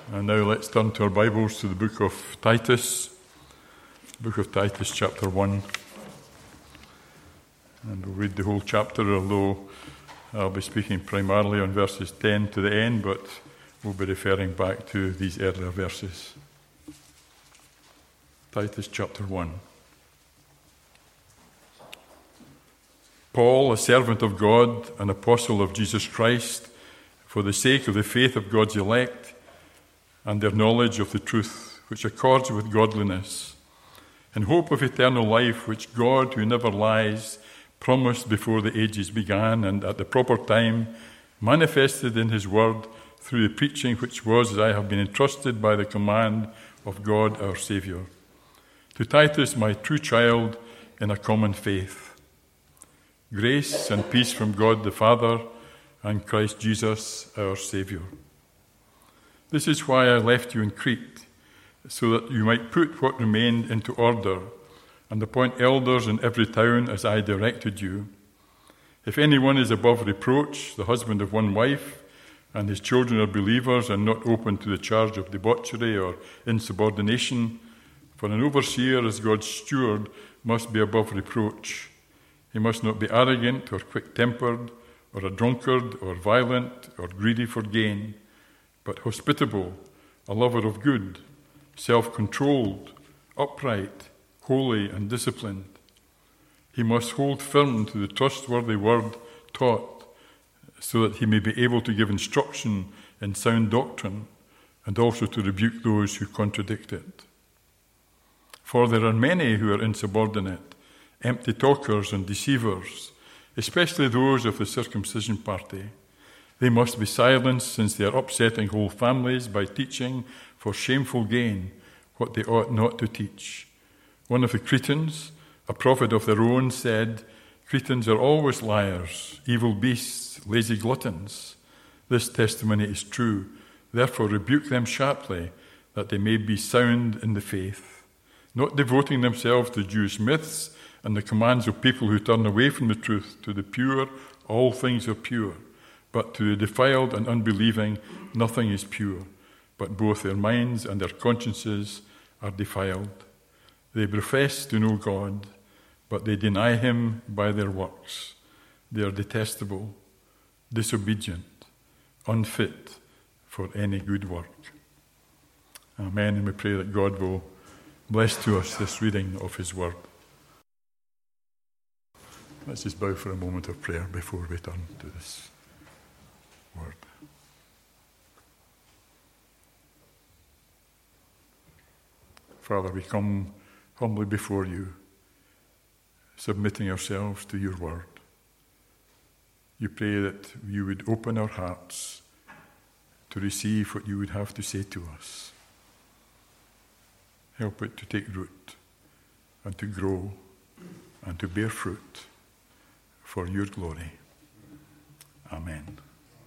And now let's turn to our Bibles to the book of Titus. Book of Titus, chapter 1. And we'll read the whole chapter, although I'll be speaking primarily on verses 10 to the end, but we'll be referring back to these earlier verses. Titus, chapter 1. Paul, a servant of God, an apostle of Jesus Christ, for the sake of the faith of God's elect, and their knowledge of the truth, which accords with godliness, in hope of eternal life, which God, who never lies, promised before the ages began, and at the proper time manifested in his word through the preaching which was, as I have been entrusted by the command of God our Saviour. To Titus, my true child in a common faith, grace and peace from God the Father and Christ Jesus our Saviour. This is why I left you in Crete, so that you might put what remained into order and appoint elders in every town as I directed you. If anyone is above reproach, the husband of one wife, and his children are believers and not open to the charge of debauchery or insubordination, for an overseer as God's steward must be above reproach. He must not be arrogant or quick-tempered or a drunkard or violent or greedy for gain, but hospitable, a lover of good, self-controlled, upright, holy, and disciplined. He must hold firm to the trustworthy word taught, so that he may be able to give instruction in sound doctrine, and also to rebuke those who contradict it. For there are many who are insubordinate, empty talkers and deceivers, especially those of the circumcision party. They must be silenced, since they are upsetting whole families by teaching for shameful gain what they ought not to teach. One of the Cretans, a prophet of their own, said, "Cretans are always liars, evil beasts, lazy gluttons." This testimony is true. Therefore rebuke them sharply, that they may be sound in the faith, not devoting themselves to Jewish myths and the commands of people who turn away from the truth. To the pure, all things are pure. But to the defiled and unbelieving, nothing is pure, but both their minds and their consciences are defiled. They profess to know God, but they deny him by their works. They are detestable, disobedient, unfit for any good work. Amen, and we pray that God will bless to us this reading of his word. Let's just bow for a moment of prayer before we turn to this word. Father, we come humbly before you, submitting ourselves to your word. You pray that you would open our hearts to receive what you would have to say to us. Help it to take root and to grow and to bear fruit for your glory. Amen.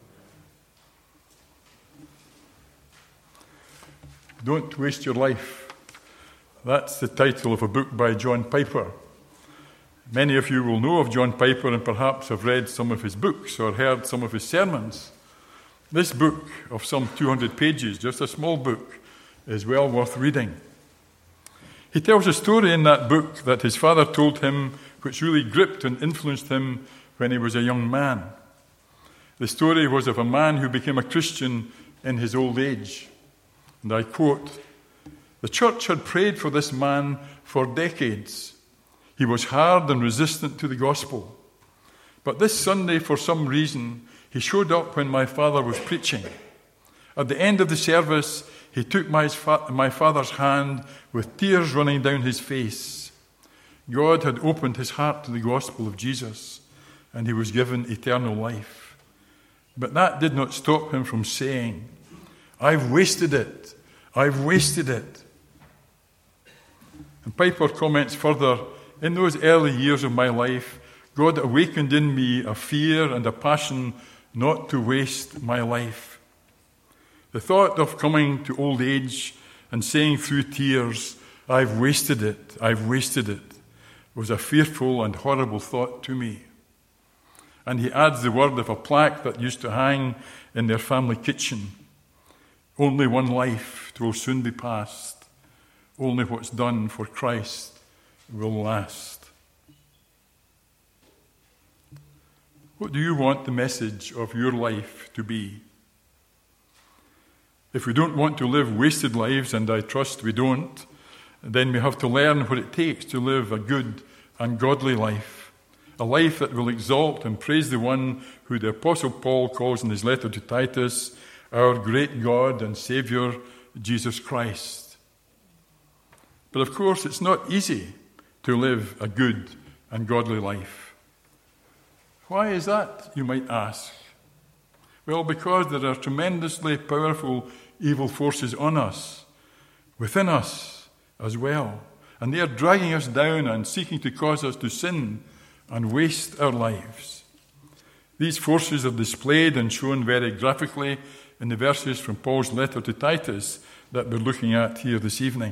Don't Waste Your Life. That's the title of a book by John Piper. Many of you will know of John Piper and perhaps have read some of his books or heard some of his sermons. This book of some 200 pages, just a small book, is well worth reading. He tells a story in that book that his father told him, which really gripped and influenced him when he was a young man. The story was of a man who became a Christian in his old age. And I quote, "The church had prayed for this man for decades. He was hard and resistant to the gospel. But this Sunday, for some reason, he showed up when my father was preaching. At the end of the service, he took my father's hand with tears running down his face. God had opened his heart to the gospel of Jesus, and he was given eternal life. But that did not stop him from saying, 'I've wasted it. I've wasted it.'" And Piper comments further, "In those early years of my life, God awakened in me a fear and a passion not to waste my life. The thought of coming to old age and saying through tears, 'I've wasted it, I've wasted it,' was a fearful and horrible thought to me." And he adds the word of a plaque that used to hang in their family kitchen. Only one life will soon be past. Only what's done for Christ will last. What do you want the message of your life to be? If we don't want to live wasted lives, and I trust we don't, then we have to learn what it takes to live a good and godly life. A life that will exalt and praise the one who the Apostle Paul calls in his letter to Titus, our great God and Saviour, Jesus Christ. But of course, it's not easy to live a good and godly life. Why is that, you might ask? Well, because there are tremendously powerful evil forces on us, within us as well. And they are dragging us down and seeking to cause us to sin and waste our lives. These forces are displayed and shown very graphically in the verses from Paul's letter to Titus that we're looking at here this evening.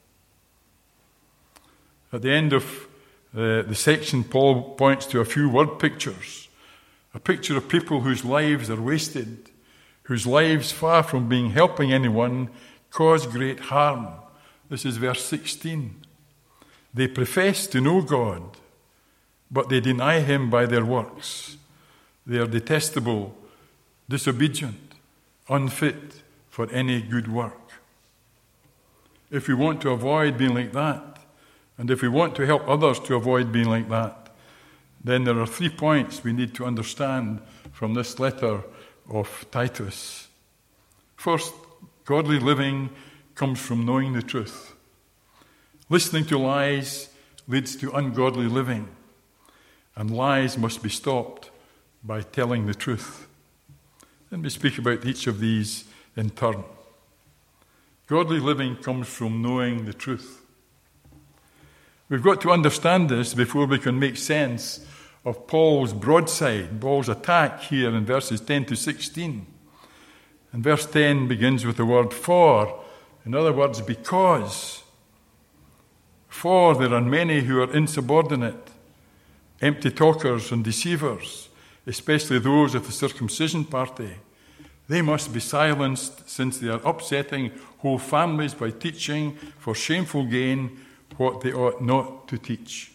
At the end of the section, Paul points to a few word pictures. A picture of people whose lives are wasted, whose lives, far from being helping anyone, cause great harm. This is verse 16. They profess to know God, but they deny him by their works. They are detestable, disobedient, unfit for any good work. If we want to avoid being like that, and if we want to help others to avoid being like that, then there are 3 points we need to understand from this letter of Titus. First, godly living comes from knowing the truth. Listening to lies leads to ungodly living, and lies must be stopped by telling the truth. Let me speak about each of these in turn. Godly living comes from knowing the truth. We've got to understand this before we can make sense of Paul's broadside, Paul's attack here in verses 10 to 16. And verse 10 begins with the word for, in other words, because. For there are many who are insubordinate, empty talkers and deceivers, especially those of the circumcision party. They must be silenced, since they are upsetting whole families by teaching for shameful gain what they ought not to teach.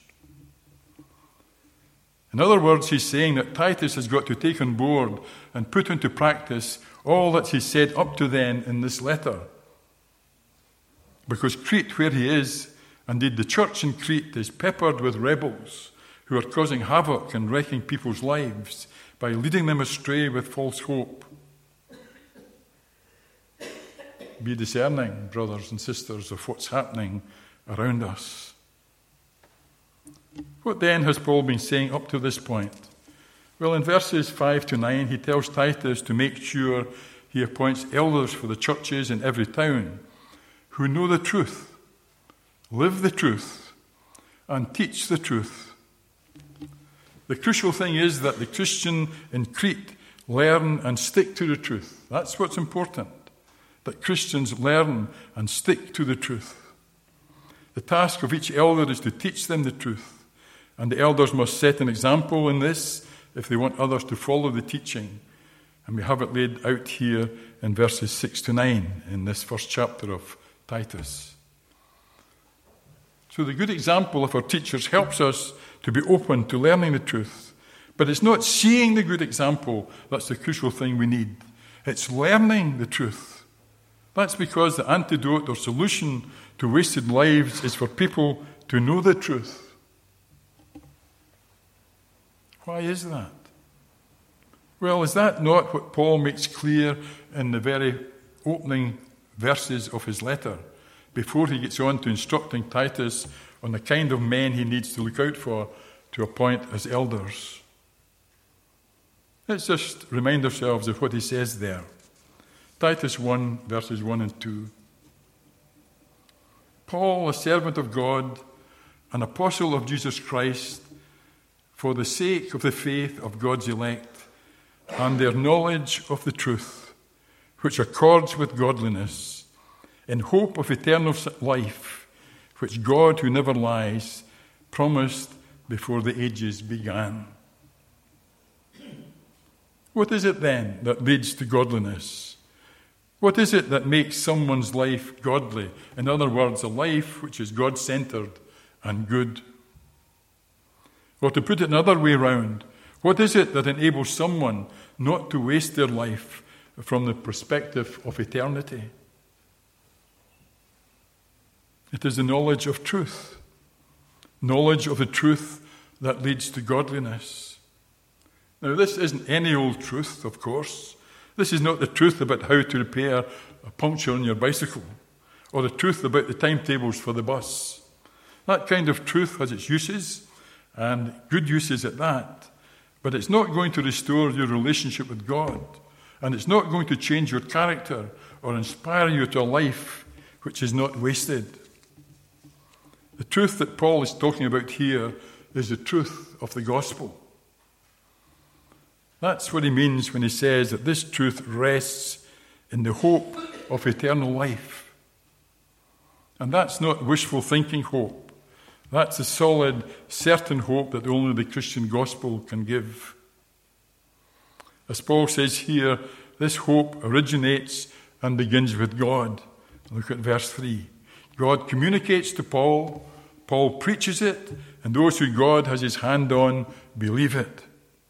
In other words, he's saying that Titus has got to take on board and put into practice all that he said up to then in this letter. Because Crete, where he is, indeed the church in Crete, is peppered with rebels who are causing havoc and wrecking people's lives by leading them astray with false hope. Be discerning, brothers and sisters, of what's happening around us. What then has Paul been saying up to this point? Well, in verses 5 to 9, he tells Titus to make sure he appoints elders for the churches in every town who know the truth, live the truth, and teach the truth. The crucial thing is that the Christian in Crete learn and stick to the truth. That's what's important, that Christians learn and stick to the truth. The task of each elder is to teach them the truth, and the elders must set an example in this if they want others to follow the teaching. And we have it laid out here in verses 6 to 9 in this first chapter of Titus. So the good example of our teachers helps us to be open to learning the truth. But it's not seeing the good example that's the crucial thing we need. It's learning the truth. That's because the antidote or solution to wasted lives is for people to know the truth. Why is that? Well, is that not what Paul makes clear in the very opening verses of his letter, before he gets on to instructing Titus on the kind of men he needs to look out for to appoint as elders? Let's just remind ourselves of what he says there. Titus 1, verses 1 and 2. Paul, a servant of God, an apostle of Jesus Christ, for the sake of the faith of God's elect and their knowledge of the truth, which accords with godliness, in hope of eternal life, which God, who never lies, promised before the ages began. What is it then that leads to godliness? What is it that makes someone's life godly? In other words, a life which is God-centered and good. Or to put it another way round, what is it that enables someone not to waste their life from the perspective of eternity? It is the knowledge of truth. Knowledge of the truth that leads to godliness. Now, this isn't any old truth, of course. This is not the truth about how to repair a puncture on your bicycle, or the truth about the timetables for the bus. That kind of truth has its uses, and good uses at that, but it's not going to restore your relationship with God, and it's not going to change your character or inspire you to a life which is not wasted. The truth that Paul is talking about here is the truth of the gospel. That's what he means when he says that this truth rests in the hope of eternal life. And that's not wishful thinking hope. That's a solid, certain hope that only the Christian gospel can give. As Paul says here, this hope originates and begins with God. Look at verse 3. God communicates to Paul, Paul preaches it, and those who God has his hand on believe it.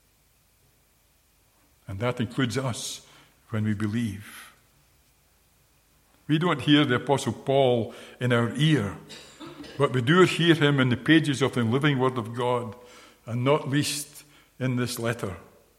And that includes us when we believe. We don't hear the Apostle Paul in our ear, but we do hear him in the pages of the living Word of God, and not least in this letter.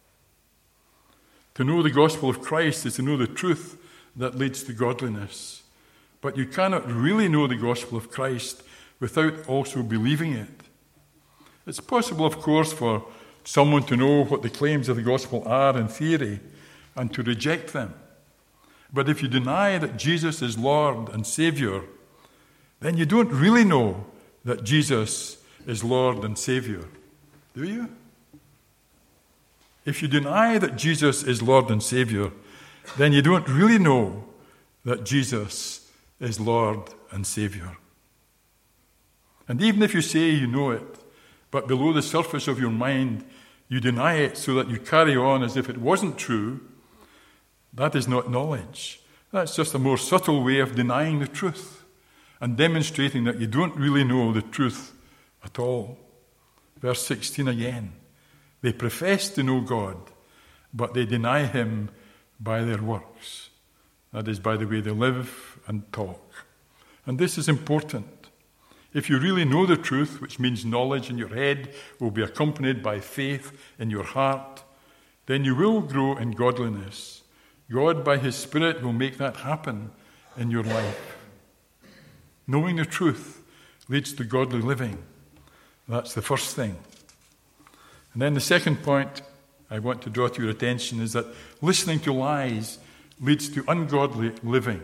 To know the gospel of Christ is to know the truth that leads to godliness. But you cannot really know the gospel of Christ without also believing it. It's possible, of course, for someone to know what the claims of the gospel are in theory and to reject them. But if you deny that Jesus is Lord and Savior, then you don't really know that Jesus is Lord and Savior, do you? If you deny that Jesus is Lord and Savior, then you don't really know that Jesus is Lord and Savior. And even if you say you know it, but below the surface of your mind, you deny it so that you carry on as if it wasn't true, that is not knowledge. That's just a more subtle way of denying the truth and demonstrating that you don't really know the truth at all. Verse 16 again. They profess to know God, but they deny him by their works. That is, by the way they live and talk. And this is important. If you really know the truth, which means knowledge in your head will be accompanied by faith in your heart, then you will grow in godliness. God, by his Spirit, will make that happen in your life. Knowing the truth leads to godly living. That's the first thing. And then the second point I want to draw to your attention is that listening to lies leads to ungodly living.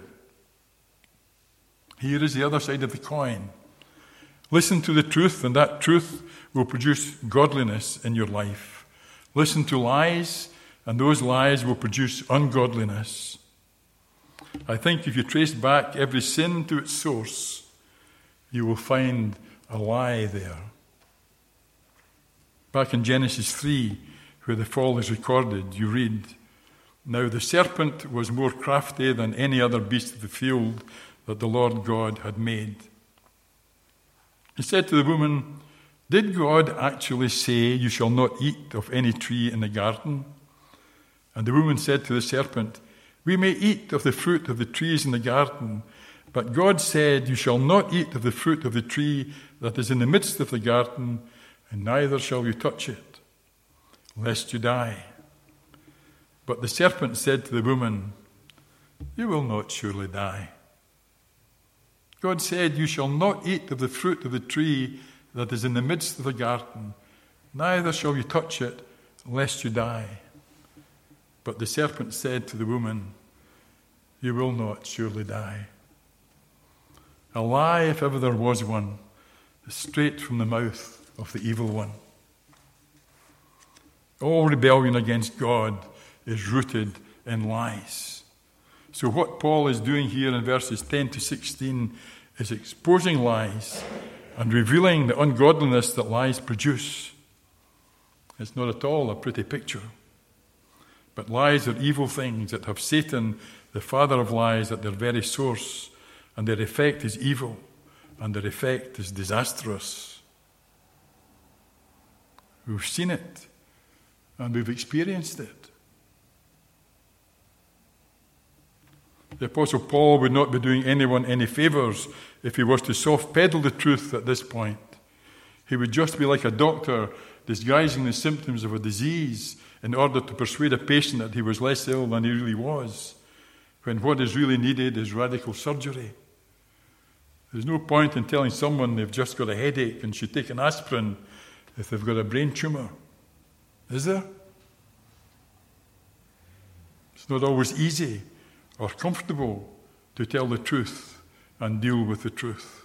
Here is the other side of the coin. Listen to the truth, and that truth will produce godliness in your life. Listen to lies, and those lies will produce ungodliness. I think if you trace back every sin to its source, you will find a lie there. Back in Genesis 3, where the fall is recorded, you read, "Now the serpent was more crafty than any other beast of the field that the Lord God had made. He said to the woman, 'Did God actually say, you shall not eat of any tree in the garden?' And the woman said to the serpent, 'We may eat of the fruit of the trees in the garden, but God said, you shall not eat of the fruit of the tree that is in the midst of the garden, and neither shall you touch it, lest you die.' But the serpent said to the woman, 'You will not surely die. God said, you shall not eat of the fruit of the tree that is in the midst of the garden, neither shall you touch it, lest you die.' But the serpent said to the woman, 'You will not surely die.'" A lie, if ever there was one, is straight from the mouth of the evil one. All rebellion against God is rooted in lies. So what Paul is doing here in verses 10 to 16 is exposing lies and revealing the ungodliness that lies produce. It's not at all a pretty picture. But lies are evil things that have Satan, the father of lies, at their very source, and their effect is evil, and their effect is disastrous. We've seen it, and we've experienced it. The Apostle Paul would not be doing anyone any favours if he was to soft-pedal the truth at this point. He would just be like a doctor disguising the symptoms of a disease in order to persuade a patient that he was less ill than he really was, when what is really needed is radical surgery. There's no point in telling someone they've just got a headache and should take an aspirin if they've got a brain tumour. Is there? It's not always easy or comfortable to tell the truth and deal with the truth.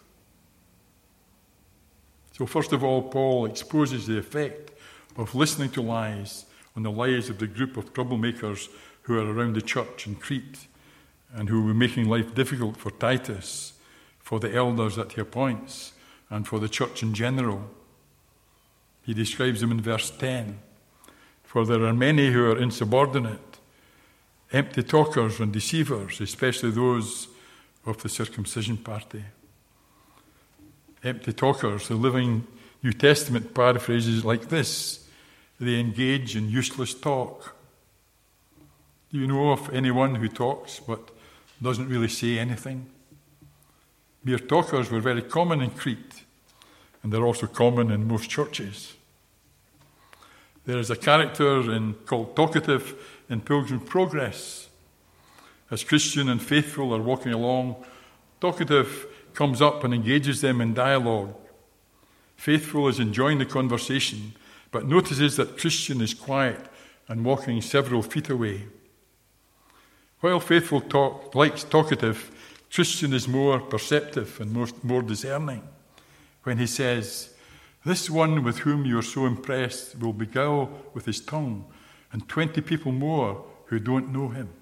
So first of all, Paul exposes the effect of listening to lies on the lives of the group of troublemakers who are around the church in Crete and who were making life difficult for Titus, for the elders that he appoints, and for the church in general. He describes them in verse 10. For there are many who are insubordinate, empty talkers and deceivers, especially those of the circumcision party. Empty talkers, the Living New Testament paraphrases like this: they engage in useless talk. Do you know of anyone who talks but doesn't really say anything? Mere talkers were very common in Crete, and they're also common in most churches. There is a character called talkative in Pilgrim Progress. As Christian and faithful are walking along, talkative comes up and engages them in dialogue. Faithful is enjoying the conversation, but notices that Christian is quiet and walking several feet away. While faithful likes talkative, Christian is more perceptive and more discerning when he says, "This one with whom you are so impressed will beguile with his tongue, and 20 people more who don't know him."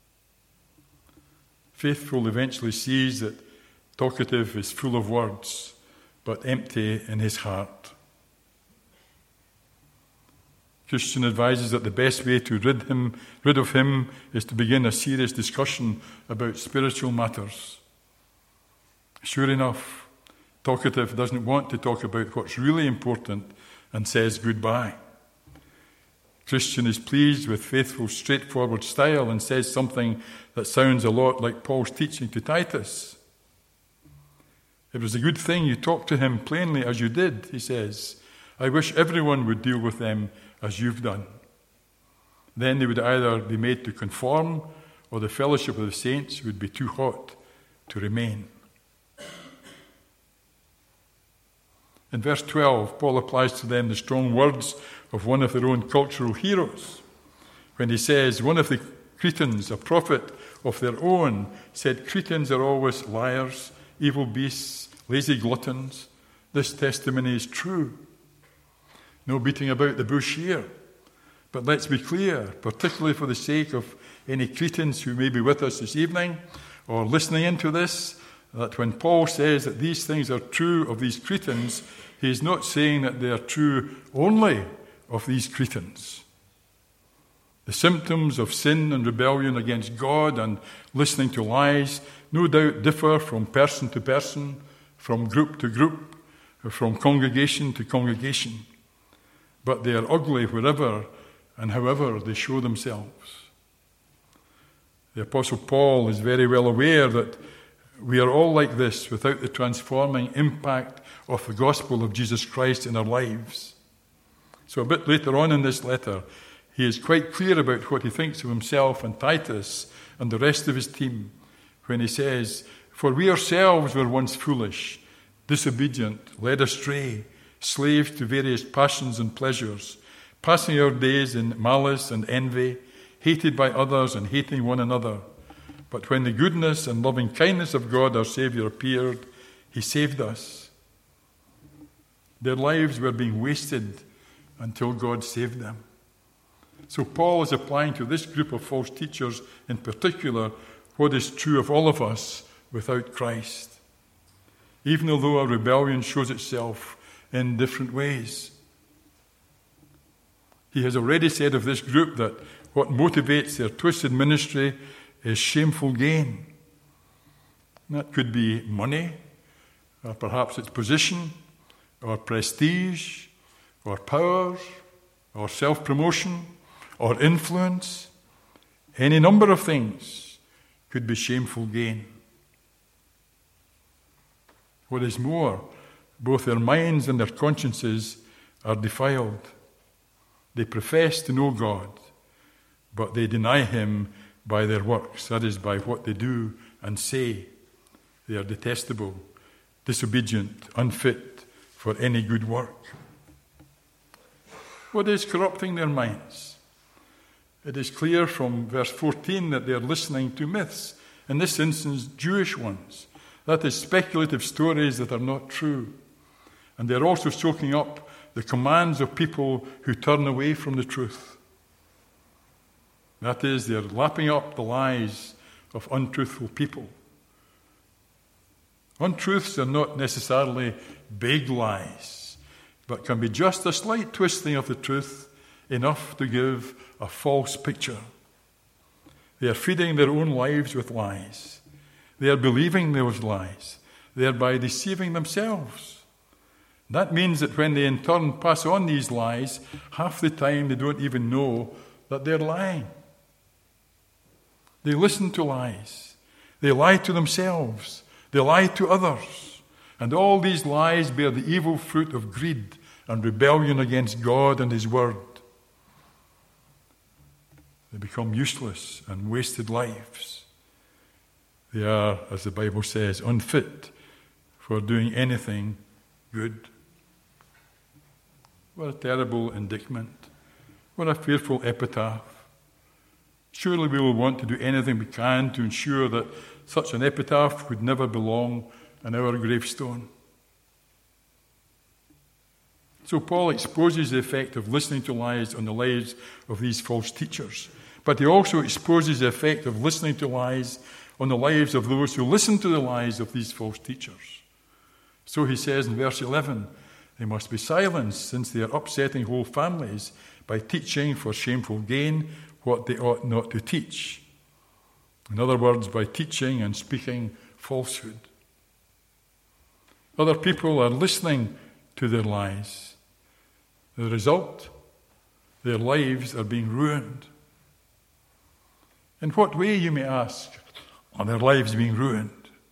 Faithful eventually sees that talkative is full of words, but empty in his heart. Christian advises that the best way to rid of him is to begin a serious discussion about spiritual matters. Sure enough, talkative doesn't want to talk about what's really important and says goodbye. Christian is pleased with faithful, straightforward style and says something that sounds a lot like Paul's teaching to Titus. "It was a good thing you talked to him plainly as you did," he says. "I wish everyone would deal with them as you've done. Then they would either be made to conform, or the fellowship of the saints would be too hot to remain." In verse 12, Paul applies to them the strong words of one of their own cultural heroes when he says, "One of the Cretans, a prophet of their own, said Cretans are always liars, evil beasts, lazy gluttons. This testimony is true." No beating about the bush here. But let's be clear, particularly for the sake of any Cretans who may be with us this evening or listening into this, that when Paul says that these things are true of these Cretans, he is not saying that they are true only of these Cretans. The symptoms of sin and rebellion against God and listening to lies no doubt differ from person to person, from group to group, or from congregation to congregation. But they are ugly wherever and however they show themselves. The Apostle Paul is very well aware that we are all like this without the transforming impact of the gospel of Jesus Christ in our lives. So a bit later on in this letter, he is quite clear about what he thinks of himself and Titus and the rest of his team when he says, "For we ourselves were once foolish, disobedient, led astray, slaves to various passions and pleasures, passing our days in malice and envy, hated by others and hating one another. But when the goodness and loving kindness of God our Saviour appeared, he saved us." Their lives were being wasted until God saved them. So Paul is applying to this group of false teachers in particular what is true of all of us without Christ, even although our rebellion shows itself in different ways. He has already said of this group that what motivates their twisted ministry is shameful gain. That could be money, or perhaps it's position, or prestige, or power, or self-promotion, or influence. Any number of things could be shameful gain. What is more, both their minds and their consciences are defiled. They profess to know God, but they deny Him by their works, that is, by what they do and say. They are detestable, disobedient, unfit for any good work. What is corrupting their minds? It is clear from verse 14 that they are listening to myths, in this instance, Jewish ones. That is, speculative stories that are not true. And they're also soaking up the commands of people who turn away from the truth. That is, they're lapping up the lies of untruthful people. Untruths are not necessarily big lies, but can be just a slight twisting of the truth, enough to give a false picture. They are feeding their own lives with lies. They are believing those lies, thereby deceiving themselves. That means that when they in turn pass on these lies, half the time they don't even know that they're lying. They listen to lies. They lie to themselves. They lie to others. And all these lies bear the evil fruit of greed and rebellion against God and His Word. They become useless and wasted lives. They are, as the Bible says, unfit for doing anything good. What a terrible indictment. What a fearful epitaph. Surely we will want to do anything we can to ensure that such an epitaph would never belong on our gravestone. So Paul exposes the effect of listening to lies on the lives of these false teachers. But he also exposes the effect of listening to lies on the lives of those who listen to the lies of these false teachers. So he says in verse 11, they must be silenced, since they are upsetting whole families by teaching for shameful gain what they ought not to teach. In other words, by teaching and speaking falsehood. Other people are listening to their lies. The result, their lives are being ruined. In what way, you may ask, are their lives being ruined?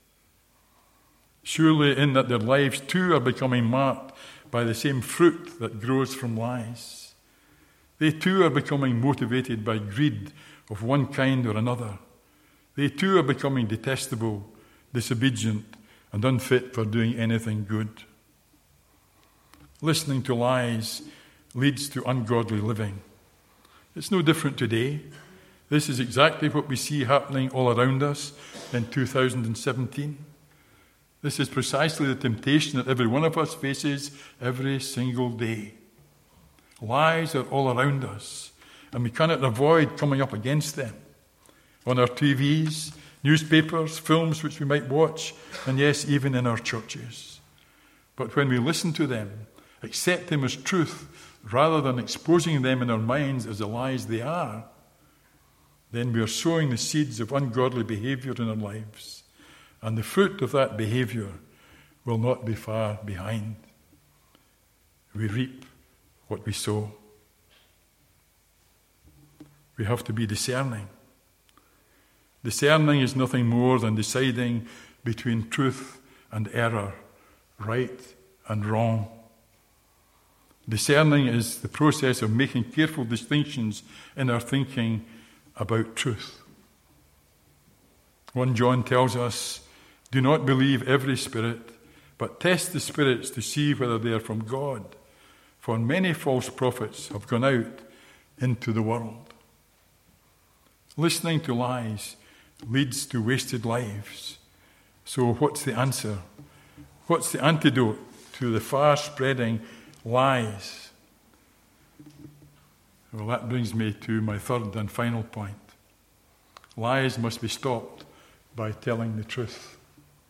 Surely in that their lives too are becoming marked by the same fruit that grows from lies. They too are becoming motivated by greed of one kind or another. They too are becoming detestable, disobedient, and unfit for doing anything good. Listening to lies leads to ungodly living. It's no different today. This is exactly what we see happening all around us in 2017. This is precisely the temptation that every one of us faces every single day. Lies are all around us, and we cannot avoid coming up against them. On our TVs, newspapers, films which we might watch, and yes, even in our churches. But when we listen to them, accept them as truth, rather than exposing them in our minds as the lies they are, then we are sowing the seeds of ungodly behavior in our lives. And the fruit of that behavior will not be far behind. We reap what we sow. We have to be discerning. Discerning is nothing more than deciding between truth and error, right and wrong. Discerning is the process of making careful distinctions in our thinking about truth. 1 John tells us, do not believe every spirit, but test the spirits to see whether they are from God. For many false prophets have gone out into the world. Listening to lies leads to wasted lives. So what's the answer? What's the antidote to the far-spreading lies? Well, that brings me to my third and final point. Lies must be stopped by telling the truth.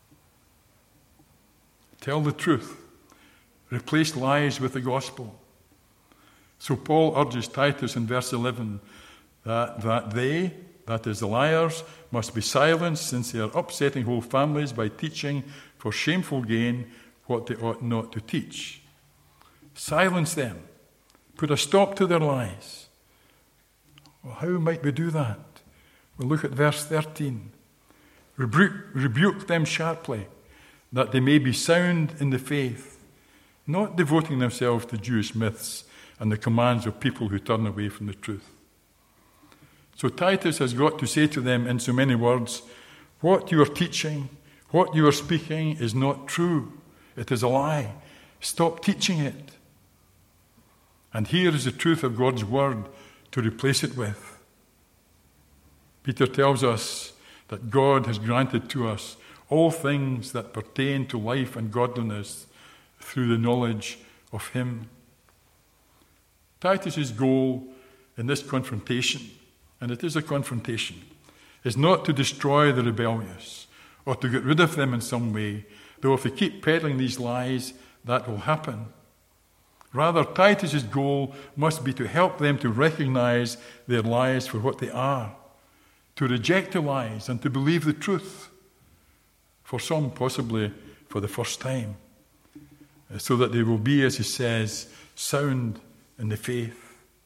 Tell the truth. Replace lies with the gospel. So Paul urges Titus in verse 11 that they, that is the liars, must be silenced, since they are upsetting whole families by teaching for shameful gain what they ought not to teach. Silence them. Put a stop to their lies. Well, how might we do that? Well, look at verse 13. Rebuke them sharply, that they may be sound in the faith, not devoting themselves to Jewish myths and the commands of people who turn away from the truth. So Titus has got to say to them in so many words, what you are teaching, what you are speaking is not true. It is a lie. Stop teaching it. And here is the truth of God's word to replace it with. Peter tells us that God has granted to us all things that pertain to life and godliness through the knowledge of him. Titus's goal in this confrontation, and it is a confrontation, is not to destroy the rebellious or to get rid of them in some way, though if they keep peddling these lies, that will happen. Rather, Titus's goal must be to help them to recognize their lies for what they are, to reject the lies and to believe the truth, for some possibly for the first time, so that they will be, as he says, sound in the faith.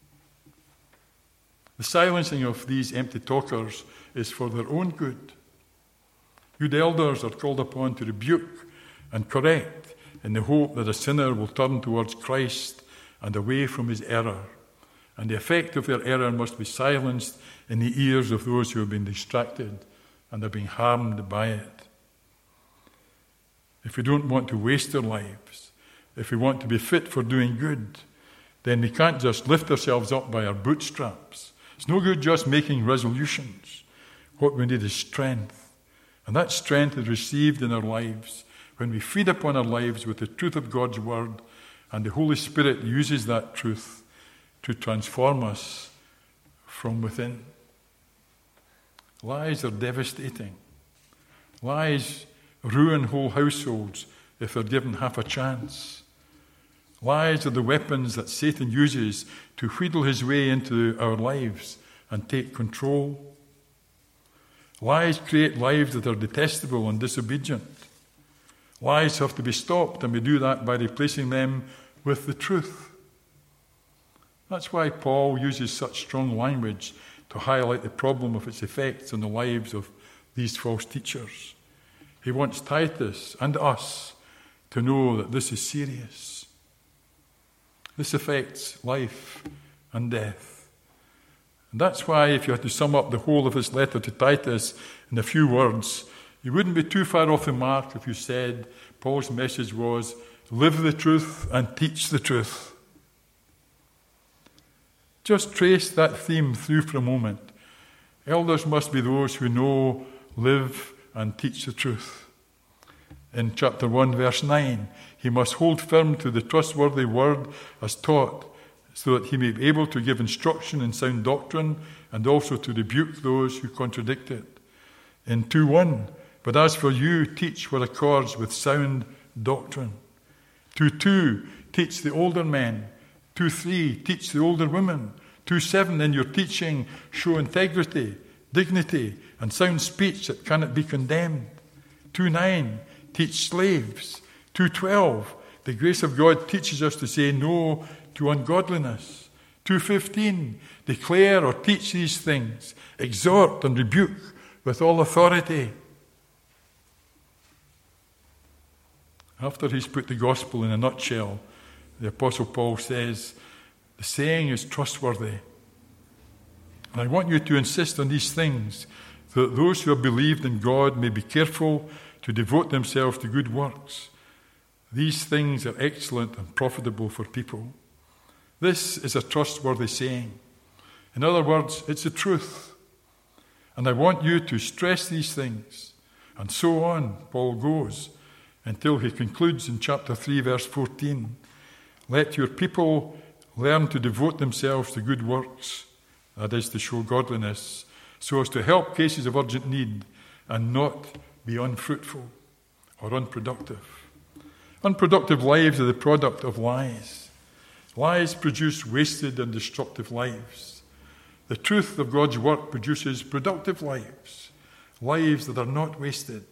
The silencing of these empty talkers is for their own good. You, the elders, are called upon to rebuke and correct in the hope that a sinner will turn towards Christ and away from his error. And the effect of their error must be silenced in the ears of those who have been distracted and are being harmed by it. If we don't want to waste our lives, if we want to be fit for doing good, then we can't just lift ourselves up by our bootstraps. It's no good just making resolutions. What we need is strength. And that strength is received in our lives when we feed upon our lives with the truth of God's word, and the Holy Spirit uses that truth to transform us from within. Lies are devastating. Lies ruin whole households if they're given half a chance. Lies are the weapons that Satan uses to wheedle his way into our lives and take control. Lies create lives that are detestable and disobedient. Lies have to be stopped, and we do that by replacing them with the truth. That's why Paul uses such strong language to highlight the problem of its effects on the lives of these false teachers. He wants Titus and us to know that this is serious. This affects life and death. And that's why, if you had to sum up the whole of his letter to Titus in a few words, you wouldn't be too far off the mark if you said Paul's message was, live the truth and teach the truth. Just trace that theme through for a moment. Elders must be those who know, live, and teach the truth. In chapter 1, verse 9, he must hold firm to the trustworthy word as taught, so that he may be able to give instruction in sound doctrine and also to rebuke those who contradict it. In 2:1, but as for you, teach what accords with sound doctrine. 2:2, teach the older men. 2:3, teach the older women. 2:7, in your teaching, show integrity, dignity, and sound speech that cannot be condemned. 2:9, teach slaves. 2:12, the grace of God teaches us to say no to ungodliness. 2:15, declare or teach these things, exhort and rebuke with all authority. After he's put the gospel in a nutshell, the Apostle Paul says, the saying is trustworthy. And I want you to insist on these things, so that those who have believed in God may be careful to devote themselves to good works. These things are excellent and profitable for people. This is a trustworthy saying. In other words, it's the truth. And I want you to stress these things. And so on, Paul goes, until he concludes in chapter 3, verse 14. Let your people learn to devote themselves to good works, that is, to show godliness, so as to help cases of urgent need and not be unfruitful or unproductive. Unproductive lives are the product of lies. Lies produce wasted and destructive lives. The truth of God's work produces productive lives, lives that are not wasted.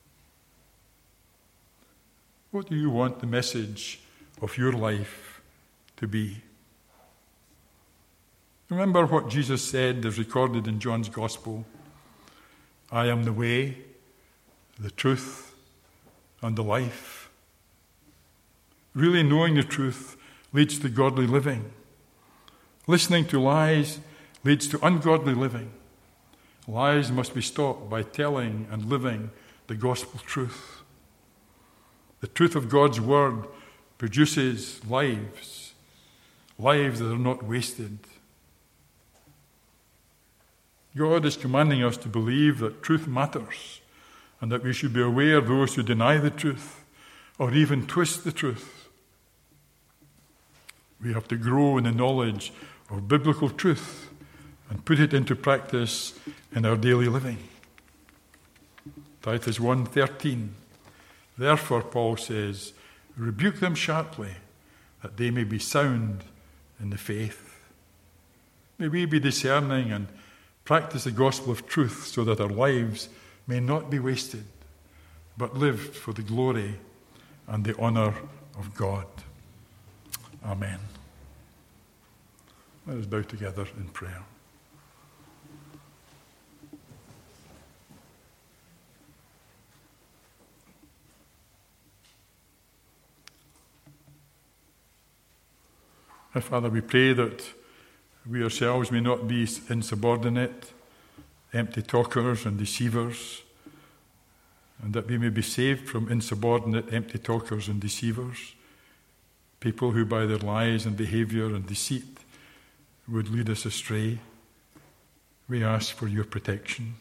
What do you want the message of your life to be? Remember what Jesus said as recorded in John's Gospel. I am the way, the truth, and the life. Really knowing the truth leads to godly living. Listening to lies leads to ungodly living. Lies must be stopped by telling and living the gospel truth. The truth of God's word produces lives that are not wasted. God is commanding us to believe that truth matters and that we should be aware of those who deny the truth or even twist the truth. We have to grow in the knowledge of biblical truth and put it into practice in our daily living. Titus 1:13. Therefore, Paul says, rebuke them sharply, that they may be sound in the faith. May we be discerning and practice the gospel of truth so that our lives may not be wasted, but lived for the glory and the honor of God. Amen. Let us bow together in prayer. Our Father, we pray that we ourselves may not be insubordinate, empty talkers and deceivers, and that we may be saved from insubordinate, empty talkers and deceivers, people who by their lies and behavior and deceit would lead us astray. We ask for your protection.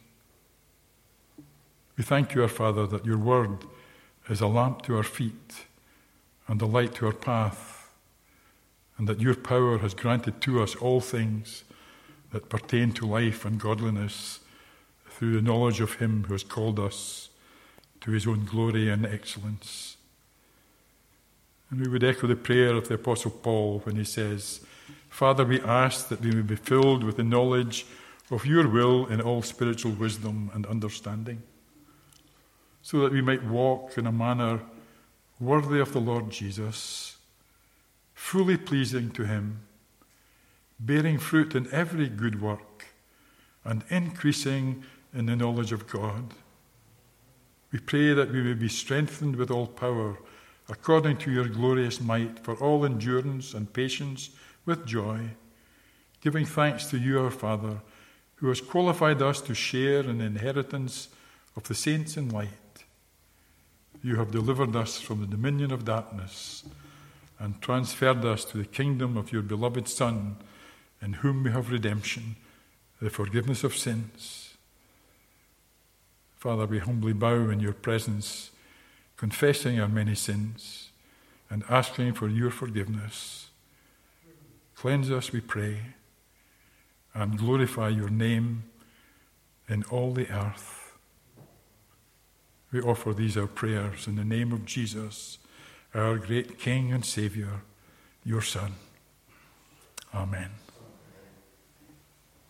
We thank you, our Father, that your word is a lamp to our feet and a light to our path, and that your power has granted to us all things that pertain to life and godliness through the knowledge of him who has called us to his own glory and excellence. And we would echo the prayer of the Apostle Paul when he says, Father, we ask that we may be filled with the knowledge of your will in all spiritual wisdom and understanding, so that we might walk in a manner worthy of the Lord Jesus, fully pleasing to him, bearing fruit in every good work, and increasing in the knowledge of God. We pray that we may be strengthened with all power, according to your glorious might, for all endurance and patience with joy, giving thanks to you, our Father, who has qualified us to share in the inheritance of the saints in light. You have delivered us from the dominion of darkness and transferred us to the kingdom of your beloved Son, in whom we have redemption, the forgiveness of sins. Father, we humbly bow in your presence, confessing our many sins and asking for your forgiveness. Cleanse us, we pray, and glorify your name in all the earth. We offer these our prayers in the name of Jesus, our great King and Saviour, your Son. Amen.